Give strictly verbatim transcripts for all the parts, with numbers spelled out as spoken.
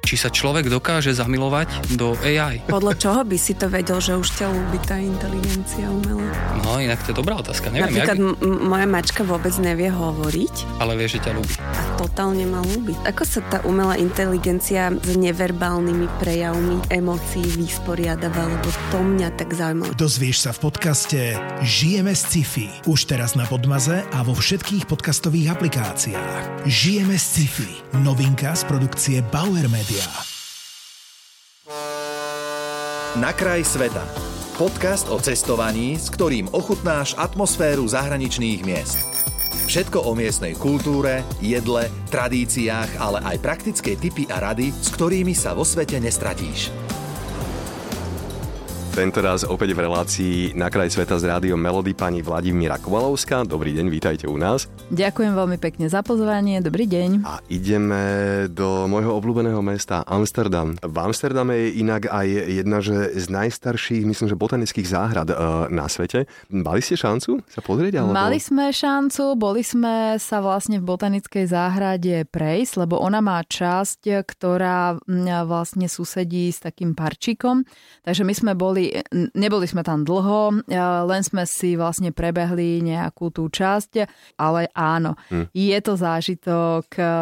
či sa človek dokáže zamilovať do á í. Podľa čoho by si to vedel, že už ťa ľúbi tá inteligencia umelá? No, inak to je dobrá otázka. Neviem, Napríklad by... m- moja mačka vôbec nevie hovoriť. Ale vie, že ťa ľúbi. A totálne ma ľúbi. Ako sa tá umelá inteligencia s neverbálnymi prejavmi emócií vysporiadava, lebo to mňa tak zaujímavé. Dozvieš sa v podcaste Žijeme z sci-fi. Už teraz na Podmaze a vo všetkých podcastových aplikáciách. Žijeme z sci-fi. Novinka z produkcie Bauer Media. Na kraj sveta. Podcast o cestovaní, s ktorým ochutnáš atmosféru zahraničných miest. Všetko o miestnej kultúre, jedle, tradíciách, ale aj praktické tipy a rady, s ktorými sa vo svete nestratíš. Tentoraz opäť v relácii Na kraj sveta s rádiom Melody pani Vladimíra Kovalovská. Dobrý deň, vítajte u nás. Ďakujem veľmi pekne za pozvanie, dobrý deň. A ideme do môjho obľúbeného mesta Amsterdam. V Amsterdame je inak aj jedna že z najstarších, myslím, že botanických záhrad e, na svete. Mali ste šancu sa pozrieť? Alebo... Mali sme šancu, boli sme sa vlastne v botanickej záhrade prejsť, lebo ona má časť, ktorá vlastne susedí s takým parčíkom. Takže my sme boli Neboli sme tam dlho, len sme si vlastne prebehli nejakú tú časť, ale áno, hm. je to zážitok.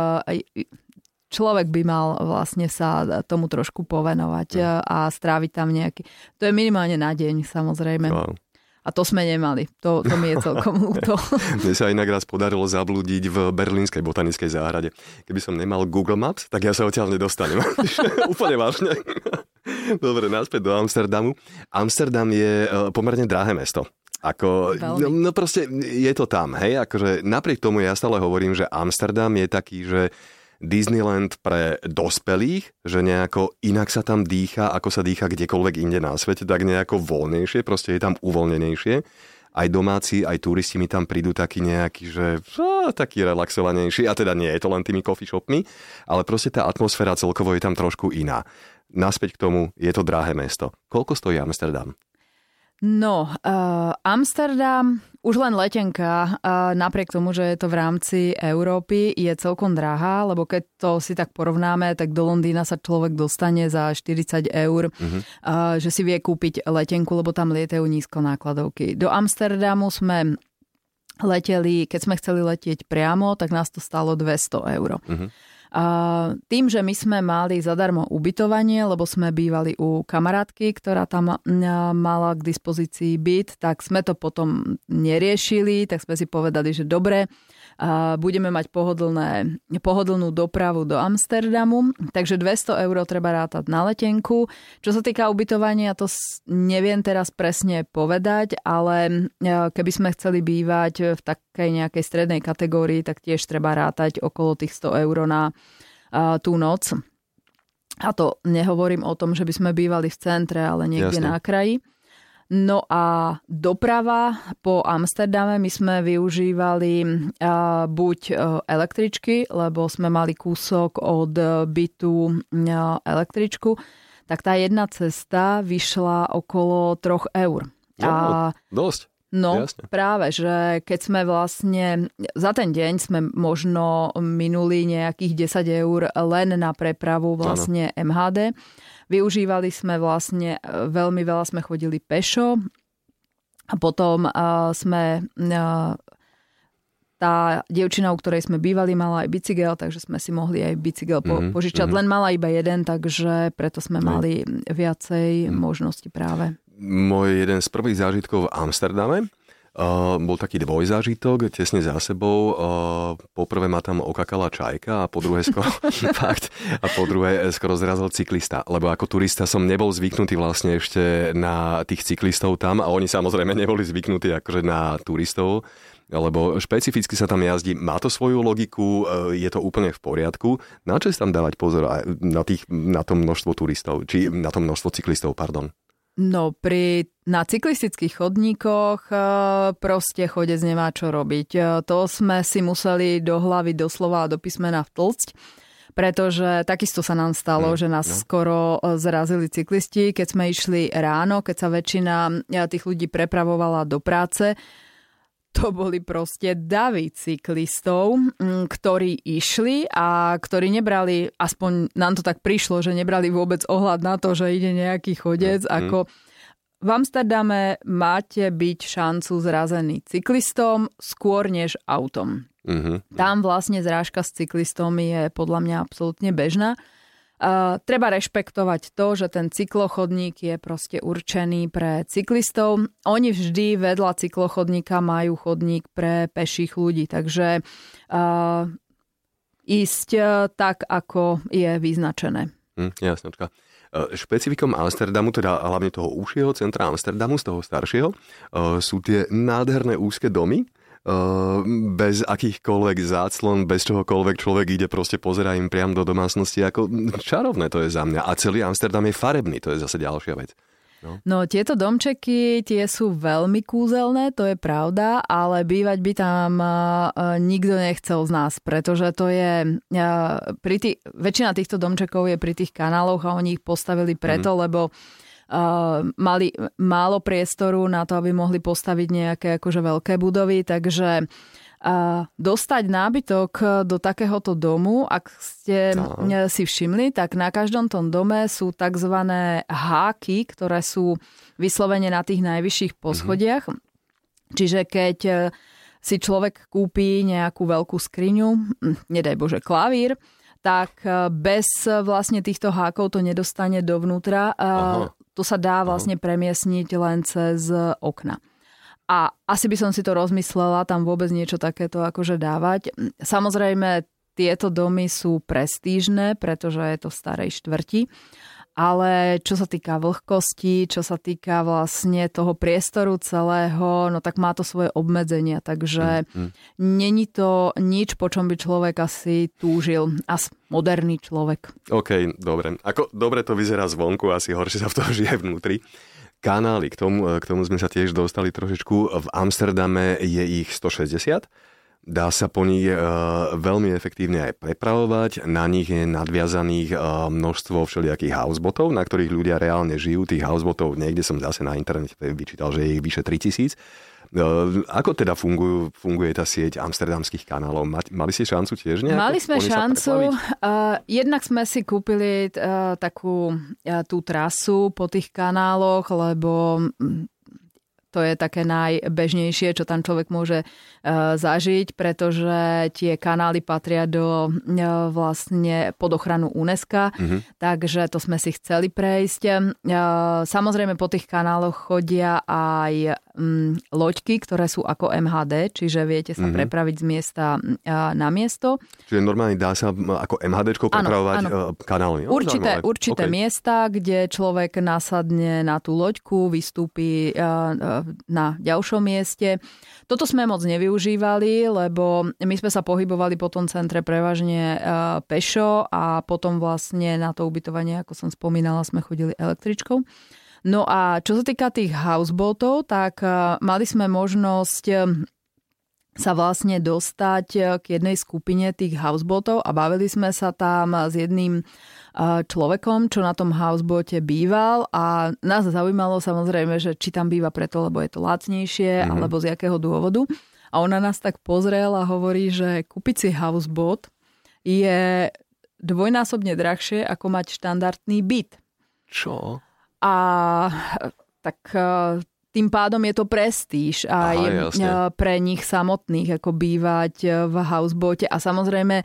Človek by mal vlastne sa tomu trošku povenovať hm. a stráviť tam nejaký... To je minimálne na deň, samozrejme. Wow. A to sme nemali. To, to mi je celkom ľúto. Mne sa inak raz podarilo zablúdiť v berlínskej botanickej záhrade. Keby som nemal Google Maps, tak ja sa odtiaľ nedostanem. Úplne vážne. Dobre, naspäť do Amsterdamu. Amsterdam je pomerne drahé mesto. Ako, no, no proste je to tam, hej. Akože napriek tomu ja stále hovorím, že Amsterdam je taký, že Disneyland pre dospelých, že nejako inak sa tam dýcha, ako sa dýcha kdekoľvek inde na svete, tak nejako voľnejšie, proste je tam uvoľnenejšie. Aj domáci, aj turisti mi tam prídu takí nejakí, že á, taký relaxovanejší, a teda nie je to len tými coffee shopmi, ale proste tá atmosféra celkovo je tam trošku iná. Naspäť k tomu, je to drahé mesto. Koľko stojí Amsterdam? No, uh, Amsterdam, už len letenka, uh, napriek tomu, že je to v rámci Európy, je celkom drahá, lebo keď to si tak porovnáme, tak do Londýna sa človek dostane za štyridsať eur, uh-huh. uh, že si vie kúpiť letenku, lebo tam lietajú nízkonákladovky. Do Amsterdamu sme leteli, keď sme chceli letieť priamo, tak nás to stálo dvesto eur. Uh-huh. A tým, že my sme mali zadarmo ubytovanie, lebo sme bývali u kamarátky, ktorá tam mala k dispozícii byt, tak sme to potom neriešili, tak sme si povedali, že dobre, budeme mať pohodlné, pohodlnú dopravu do Amsterdamu, takže dvesto eur treba rátať na letenku. Čo sa týka ubytovania, to neviem teraz presne povedať, ale keby sme chceli bývať v takej nejakej strednej kategórii, tak tiež treba rátať okolo tých sto eur na tú noc. A to nehovorím o tom, že by sme bývali v centre, ale niekde Jasne. na kraji. No a doprava po Amsterdame my sme využívali uh, buď uh, električky, lebo sme mali kúsok od bytu uh, električku, tak tá jedna cesta vyšla okolo troch eur. No, a, dosť. No Jasne. práve, že keď sme vlastne, za ten deň sme možno minuli nejakých desať eur len na prepravu vlastne ano. em há dé. Využívali sme vlastne, veľmi veľa sme chodili pešo a potom uh, sme, uh, tá dievčina, u ktorej sme bývali, mala aj bicykel, takže sme si mohli aj bicykel po, mm-hmm. požičať. Mm-hmm. Len mala iba jeden, takže preto sme mm-hmm. mali viacej mm-hmm. možností práve. Môj jeden z prvých zážitkov v Amsterdame Uh, bol taký dvojzážitok, tesne za sebou. Uh, poprvé ma tam okakala čajka a po druhé skoro fakt, a po druhé skoro zrazil cyklista. Lebo ako turista som nebol zvyknutý vlastne ešte na tých cyklistov tam a oni samozrejme neboli zvyknutí akože na turistov, lebo špecificky sa tam jazdí. Má to svoju logiku, je to úplne v poriadku. Na čo tam dávať pozor na, tých, na to množstvo turistov, či na to množstvo cyklistov, pardon? No pri, na cyklistických chodníkoch proste chodec nemá čo robiť. To sme si museli do hlavy doslova a do písmena vtlcť, pretože takisto sa nám stalo, mm, že nás no. skoro zrazili cyklisti, keď sme išli ráno, keď sa väčšina tých ľudí prepravovala do práce. to boli proste davy cyklistov, ktorí išli a ktorí nebrali, aspoň nám to tak prišlo, že nebrali vôbec ohľad na to, že ide nejaký chodec. Mm. Ako v Amsterdame máte byť šancu zrazený cyklistom skôr než autom. Mm-hmm. Tam vlastne zrážka s cyklistom je podľa mňa absolútne bežná. Uh, treba rešpektovať to, že ten cyklochodník je proste určený pre cyklistov. Oni vždy vedľa cyklochodníka majú chodník pre peších ľudí, takže uh, ísť uh, tak, ako je vyznačené. Hm, jasnočka. Špecifikom Amsterdamu, teda hlavne toho úžšieho centra Amsterdamu, z toho staršieho, uh, sú tie nádherné úzke domy, Uh, bez akýchkoľvek záclon, bez čohokoľvek človek ide, proste pozerá im priam do domácnosti. Ako čarovné to je za mňa. A celý Amsterdam je farebný, to je zase ďalšia vec. No. no tieto domčeky, tie sú veľmi kúzelné, to je pravda, ale bývať by tam uh, nikto nechcel z nás, pretože to je uh, pri tých, väčšina týchto domčekov je pri tých kanáloch a oni ich postavili preto, mm. lebo Uh, mali málo priestoru na to, aby mohli postaviť nejaké akože veľké budovy, takže uh, dostať nábytok do takéhoto domu, ak ste no. si všimli, tak na každom tom dome sú takzvané háky, ktoré sú vyslovene na tých najvyšších poschodiach. Mm-hmm. Čiže keď si človek kúpi nejakú veľkú skriňu, nedaj Bože klavír, tak bez vlastne týchto hákov to nedostane dovnútra. Aha. To sa dá vlastne premiesniť len cez okna. A asi by som si to rozmyslela, tam vôbec niečo takéto akože dávať. Samozrejme, tieto domy sú prestížne, pretože je to v starej štvrti. Ale čo sa týka vlhkosti, čo sa týka vlastne toho priestoru celého, no tak má to svoje obmedzenia. Takže mm, mm. není to nič, po čom by človek asi túžil. As moderný človek. OK, dobre. Ako dobre to vyzerá zvonku, asi horšie sa v toho žije vnútri. Kanály, k tomu, k tomu sme sa tiež dostali trošičku. V Amsterdame je ich stošesťdesiat. Dá sa po nich e, veľmi efektívne aj prepravovať. Na nich je nadviazaných e, množstvo všelijakých housebotov, na ktorých ľudia reálne žijú. Tých housebotov niekde som zase na internete vyčítal, že je ich vyše tritisíc. E, ako teda fungujú, funguje tá sieť amsterdamských kanálov? Mali ste šancu tiež nejako? Mali sme šancu. Uh, jednak sme si kúpili uh, takú uh, tú trasu po tých kanáloch, lebo to je také najbežnejšie, čo tam človek môže uh, zažiť, pretože tie kanály patria do uh, vlastne pod ochranu UNESCO, mm-hmm. takže to sme si chceli prejsť. Uh, samozrejme po tých kanáloch chodia aj um, loďky, ktoré sú ako em há dé, čiže viete sa mm-hmm. prepraviť z miesta uh, na miesto. Čiže normálne dá sa ako em há déčkou prepravovať ano, ano. kanály. Určité, určité okay. miesta, kde človek nasadne na tú loďku, vystúpi uh, na ďalšom mieste. Toto sme moc nevyužívali, lebo my sme sa pohybovali po tom centre prevažne pešo a potom vlastne na to ubytovanie, ako som spomínala, sme chodili električkou. No a čo sa týka tých houseboatov, tak mali sme možnosť sa vlastne dostať k jednej skupine tých houseboatov a bavili sme sa tam s jedným človekom, čo na tom houseboate býval a nás zaujímalo samozrejme, že či tam býva preto, lebo je to lacnejšie, mm-hmm. alebo z jakého dôvodu. A on na nás tak pozrel a hovorí, že kúpiť si houseboat je dvojnásobne drahšie, ako mať štandardný byt. Čo? A tak tým pádom je to prestíž a je pre nich samotných ako bývať v houseboate. A samozrejme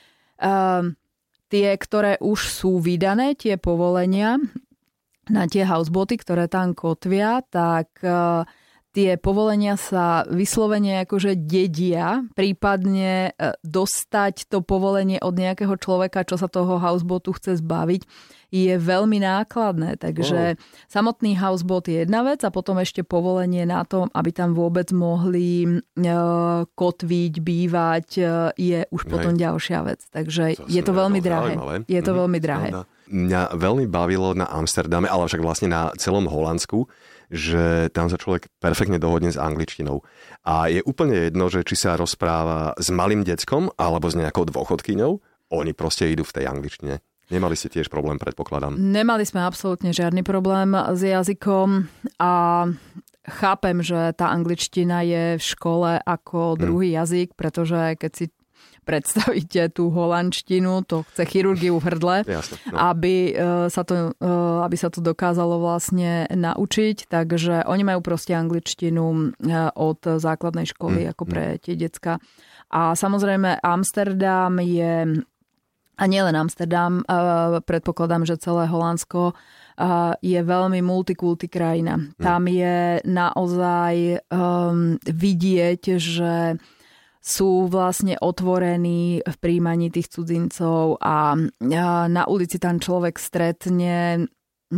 tie, ktoré už sú vydané, tie povolenia na tie houseboaty, ktoré tam kotvia, tak uh, tie povolenia sa vyslovene akože dedia, prípadne uh, dostať to povolenie od nejakého človeka, čo sa toho houseboatu chce zbaviť, je veľmi nákladné. Takže oh. samotný houseboat je jedna vec a potom ešte povolenie na to, aby tam vôbec mohli uh, kotviť, bývať, uh, je už potom Hej. ďalšia vec. Takže to je to veľmi drahé. Je to mm-hmm. veľmi drahé. Mňa veľmi bavilo na Amsterdame, ale však vlastne na celom Holandsku, že tam sa človek perfektne dohodne s angličtinou. A je úplne jedno, že či sa rozpráva s malým deckom alebo s nejakou dôchodkyňou, oni proste idú v tej angličtine. Nemali ste tiež problém, predpokladám? Nemali sme absolútne žiadny problém s jazykom a chápem, že tá angličtina je v škole ako druhý mm. jazyk, pretože keď si predstavíte tú holandštinu, to chce chirurgiu v hrdle, Jasne, no. aby, sa to, aby sa to dokázalo vlastne naučiť. Takže oni majú proste angličtinu od základnej školy, mm. ako pre tie decka. A samozrejme Amsterdam je, a nielen Amsterdam, predpokladám, že celé Holandsko je veľmi multikulty krajina. Mm. Tam je naozaj um, vidieť, že sú vlastne otvorení v príjmaní tých cudzincov a na ulici tam človek stretne,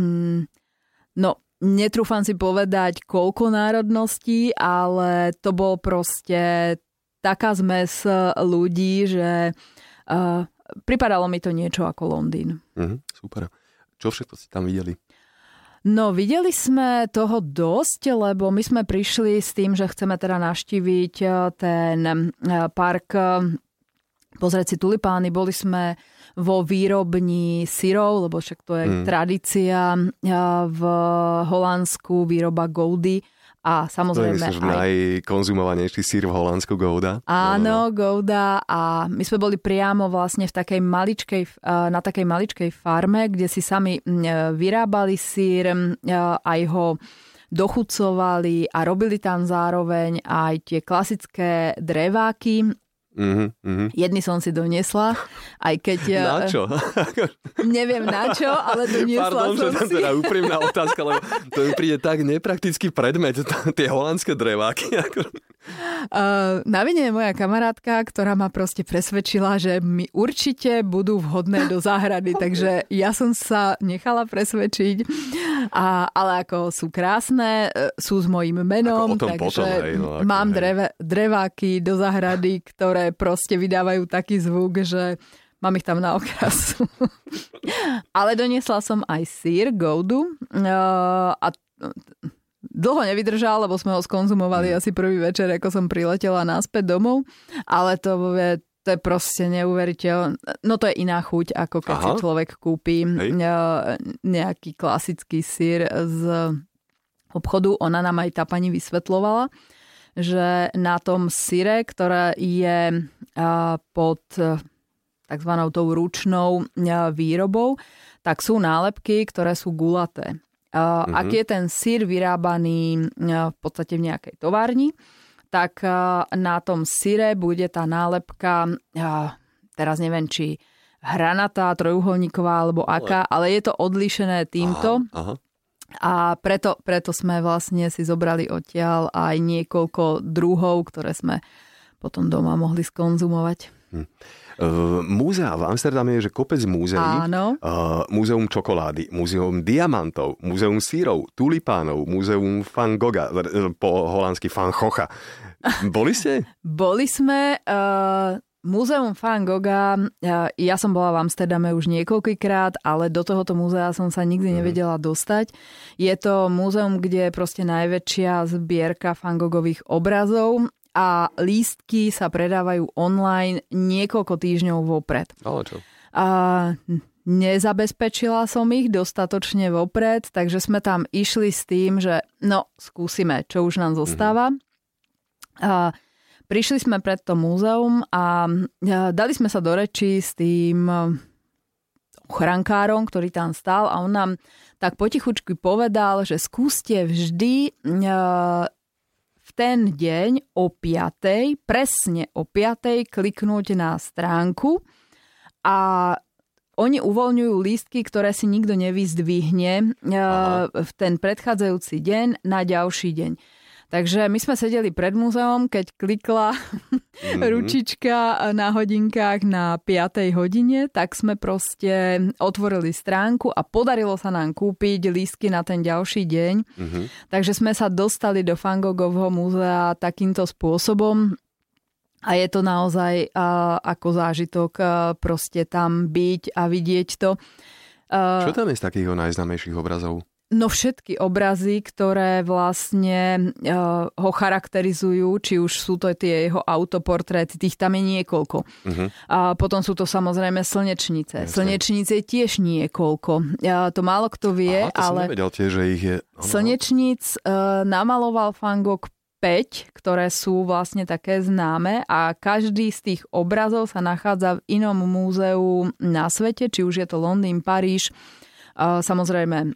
no netrúfam si povedať koľko národností, ale to bol proste taká zmes ľudí, že uh, pripadalo mi to niečo ako Londýn. Mhm, super. Čo všetko si tam videli? No, videli sme toho dosť, lebo my sme prišli s tým, že chceme teda navštíviť ten park, pozrieť si tulipány. Boli sme vo výrobni syrov, lebo však to je mm. tradícia v Holandsku, výroba Goudy. A samozrejme to je aj najkonzumovanejší sír v Holandsku, Gouda. Áno, Gouda. A my sme boli priamo vlastne v takej maličkej, na takej maličkej farme, kde si sami vyrábali sír, aj ho dochucovali a robili tam zároveň aj tie klasické dreváky. Mm-hmm, mm-hmm. Jedny som si doniesla, aj keď... Na čo? Neviem na čo, ale doniesla Pardon, som si. Pardon, že teda úprimná otázka, lebo to mi príde tak nepraktický predmet, tie holandské dreváky. Uh, na vine je moja kamarátka, ktorá ma proste presvedčila, že mi určite budú vhodné do záhrady, takže ja som sa nechala presvedčiť, a, ale ako sú krásne, sú s mojím menom, takže potom, hej, no, ako, mám dreve, dreváky do záhrady, ktoré proste vydávajú taký zvuk, že mám ich tam na okrasu. Ale doniesla som aj sír, Goudu, uh, a dlho nevydržal, lebo sme ho skonzumovali asi prvý večer, ako som priletela naspäť domov, ale to je, to je proste neuveriteľné. No to je iná chuť, ako keď Aha. si človek kúpi Hej. nejaký klasický sír z obchodu. Ona nám aj tá pani vysvetľovala, že na tom syre, ktoré je pod takzvanou tou ručnou výrobou, tak sú nálepky, ktoré sú gulaté. Uh, mm-hmm. Ak je ten syr vyrábaný uh, v podstate v nejakej továrni, tak uh, na tom syre bude tá nálepka, uh, teraz neviem, či hranatá, trojuholníková alebo aká, ale je to odlišené týmto. Aha, aha. A preto, preto sme vlastne si zobrali odtiaľ aj niekoľko druhov, ktoré sme potom doma mohli skonzumovať. Hm. Uh, múzea v Amsterdame je, že kopec múzeí. Áno. Uh, múzeum čokolády, múzeum diamantov, múzeum sírov, tulipánov, múzeum Van Gogha, po holandsky Van Gogha. Boli ste? Boli sme. Uh, múzeum Van Gogha, uh, ja som bola v Amsterdame už niekoľkýkrát, ale do tohoto múzea som sa nikdy nevedela dostať. Je to múzeum, kde je proste najväčšia zbierka Van Gogových obrazov. A lístky sa predávajú online niekoľko týždňov vopred. Ale čo? A nezabezpečila som ich dostatočne vopred, takže sme tam išli s tým, že no, skúsime, čo už nám zostáva. Mm-hmm. A prišli sme pred to múzeum a dali sme sa do reči s tým ochrankárom, ktorý tam stál, a on nám tak potichučky povedal, že skúste vždy v ten deň o piatej, presne o piatej kliknúť na stránku a oni uvoľňujú lístky, ktoré si nikto nevyzdvihne Aha. v ten predchádzajúci deň na ďalší deň. Takže my sme sedeli pred múzeom, keď klikla mm-hmm. ručička na hodinkách na piatej hodine, tak sme proste otvorili stránku a podarilo sa nám kúpiť lístky na ten ďalší deň. Mm-hmm. Takže sme sa dostali do Van Gogovho múzea takýmto spôsobom a je to naozaj uh, ako zážitok uh, proste tam byť a vidieť to. Uh, Čo tam je z takých najznámejších obrazov? No všetky obrazy, ktoré vlastne uh, ho charakterizujú, či už sú to tie jeho autoportréty, tých tam je niekoľko. Uh-huh. A potom sú to samozrejme slnečnice. Jasne. Slnečnice tiež niekoľko. Uh, to málo kto vie, Aha, to ale... som nevedel tiež, že ich je... Slnečníc uh, namaloval Van Gogh päť, ktoré sú vlastne také známe a každý z tých obrazov sa nachádza v inom múzeu na svete, či už je to Londýn, Paríž, uh, samozrejme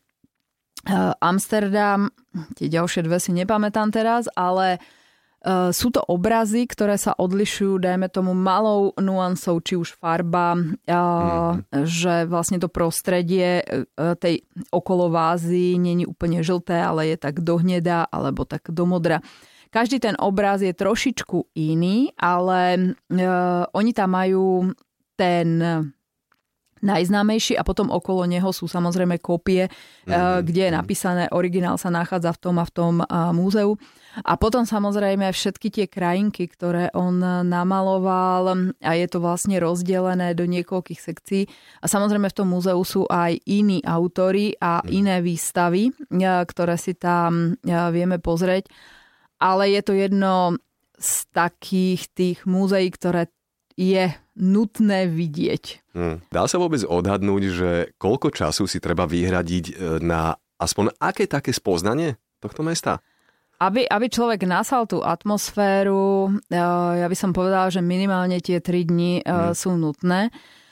Amsterdam, tie ďalšie dve si nepamätám teraz, ale uh, sú to obrazy, ktoré sa odlišujú, dajme tomu, malou nuansou, či už farba, uh, mm. že vlastne to prostredie uh, tej okolo vázy nie je úplne žlté, ale je tak do hneda alebo tak do modra. Každý ten obraz je trošičku iný, ale uh, oni tam majú ten... najznámejší a potom okolo neho sú samozrejme kópie, mm-hmm. kde je napísané, originál sa nachádza v tom a v tom múzeu. A potom samozrejme všetky tie krajinky, ktoré on namaloval a je to vlastne rozdelené do niekoľkých sekcií. A samozrejme v tom múzeu sú aj iní autori a iné výstavy, ktoré si tam vieme pozrieť. Ale je to jedno z takých tých múzeí, ktoré je nutné vidieť. Hmm. Dá sa vôbec odhadnúť, že koľko času si treba vyhradiť na aspoň aké také spoznanie tohto mesta? Aby, aby človek nasal tú atmosféru, ja by som povedala, že minimálne tie tri dni hmm. sú nutné.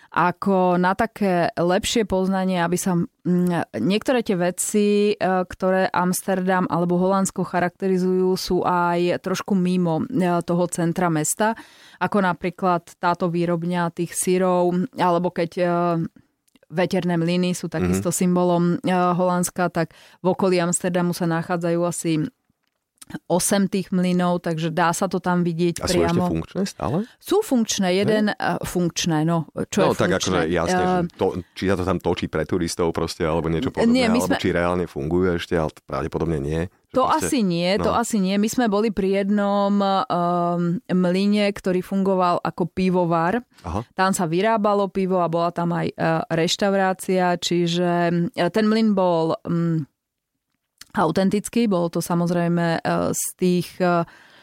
Ako na také lepšie poznanie, aby sa niektoré tie veci, ktoré Amsterdam alebo Holandsko charakterizujú, sú aj trošku mimo toho centra mesta, ako napríklad táto výrobňa tých syrov, alebo keď veterné mlyny sú takisto mm-hmm. symbolom Holandska, tak v okolí Amsterdamu sa nachádzajú asi osem tých mlynov, takže dá sa to tam vidieť a priamo. A sú ešte funkčné stále? Sú funkčné, jeden uh, funkčné, no. Čo no je tak funkčné? akože jasne, uh, to, či sa to tam točí pre turistov proste, alebo niečo podobné, nie, alebo sme... či reálne fungujú ešte, ale pravdepodobne nie. To proste... asi nie, to no. asi nie. My sme boli pri jednom um, mlyne, ktorý fungoval ako pivovar. Aha. Tam sa vyrábalo pivo a bola tam aj uh, reštaurácia, čiže uh, ten mlyn bol... Um, autentický, bolo to samozrejme z tých uh,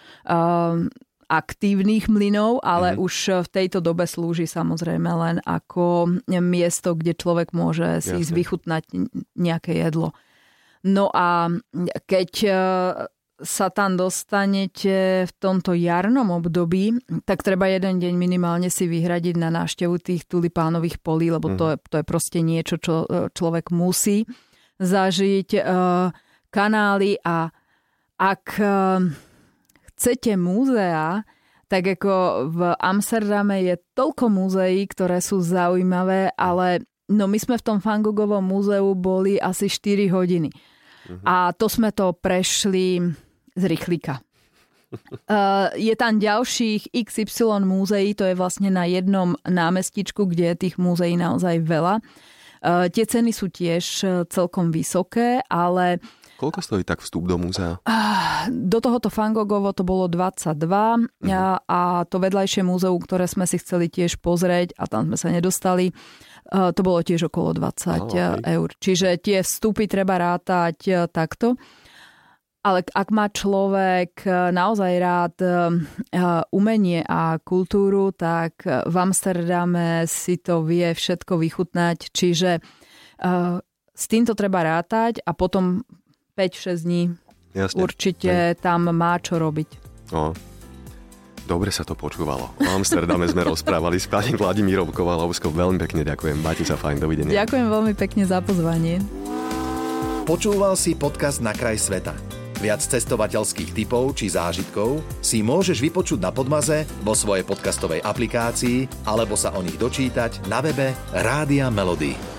aktívnych mlynov, ale mm-hmm. už v tejto dobe slúži samozrejme len ako miesto, kde človek môže si Jasne. vychutnať nejaké jedlo. No a keď sa tam dostanete v tomto jarnom období, tak treba jeden deň minimálne si vyhradiť na návštevu tých tulipánových polí, lebo mm-hmm. to, je, to je proste niečo, čo človek musí zažiť. Kanály a ak chcete múzea, tak ako v Amsterdame je toľko múzeí, ktoré sú zaujímavé, ale no my sme v tom Van Goghovom múzeu boli asi štyri hodiny. Uh-huh. A to sme to prešli z rýchlika. Uh, je tam ďalších iks ypsilon múzeí, to je vlastne na jednom námestičku, kde je tých múzeí naozaj veľa. Uh, tie ceny sú tiež celkom vysoké, ale koľko stojí tak vstup do múzea? Do tohoto Van Goghovo to bolo dvadsaťdva uh-huh. a, a to vedľajšie múzeum, ktoré sme si chceli tiež pozrieť a tam sme sa nedostali, to bolo tiež okolo dvadsať oh, okay. eur. Čiže tie vstupy treba rátať takto. Ale ak má človek naozaj rád umenie a kultúru, tak v Amsterdame si to vie všetko vychutnať. Čiže s týmto treba rátať a potom päť šesť dní Jasne. určite Jasne. tam má čo robiť. No, dobre sa to počúvalo. V Amsterdame sme rozprávali s pani Vladimírou Kovalovskou. Veľmi pekne ďakujem. Majte sa fajn, dovidenia. Ďakujem veľmi pekne za pozvanie. Počúval si podcast Na kraj sveta. Viac cestovateľských tipov či zážitkov si môžeš vypočuť na Podmaze, vo svojej podcastovej aplikácii alebo sa o nich dočítať na webe Rádia Melody.